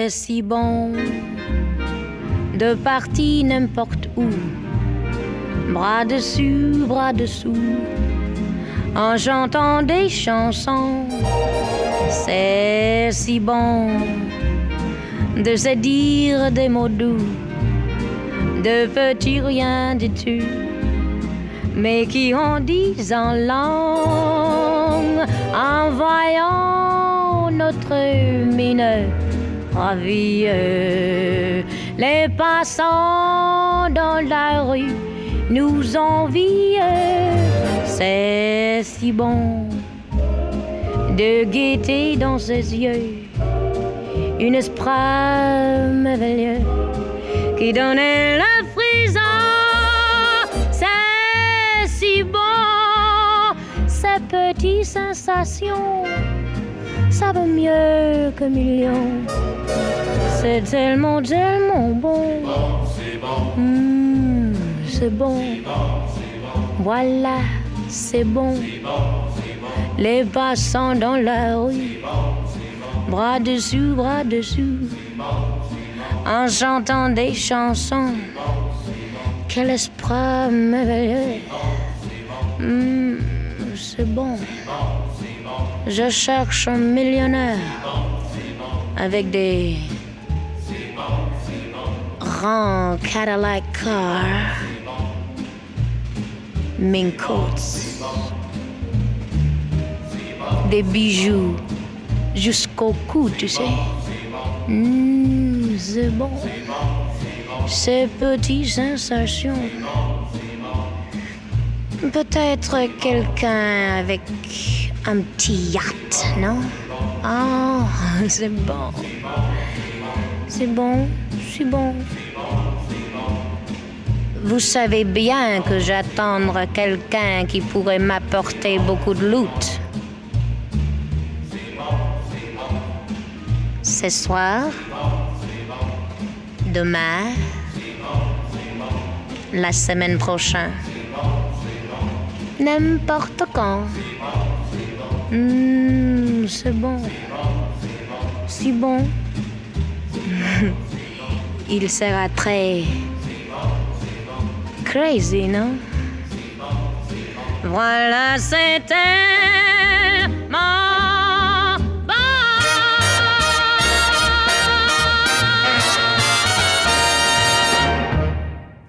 C'est si bon de partir n'importe où, bras dessus, bras dessous, en chantant des chansons. C'est si bon de se dire des mots doux, de petits rien du tout, mais qui en disent en langue, en voyant notre mine ravie. Les passants dans la rue nous envient. C'est si bon de guetter dans ses yeux une esprit merveilleux qui donnait le frisson. C'est si bon, ces petites sensations, ça vaut mieux que millions. C'est tellement, tellement bon. C'est bon. C'est bon. Voilà, c'est bon. Les passants dans la rue, bras dessus, en chantant des chansons. Quel esprit merveilleux. C'est bon. Je cherche un millionnaire avec des grands Cadillac cars, mink coats, des bijoux jusqu'au cou, tu sais. C'est bon. Ces petites sensations. Peut-être quelqu'un avec un petit yacht, non? Oh, c'est bon. C'est bon, c'est bon. Vous savez bien que j'attends quelqu'un qui pourrait m'apporter beaucoup de loot. Ce soir, demain, la semaine prochaine, n'importe quand. C'est bon. Si bon. Il sera très crazy, non? Voilà, c'est tellement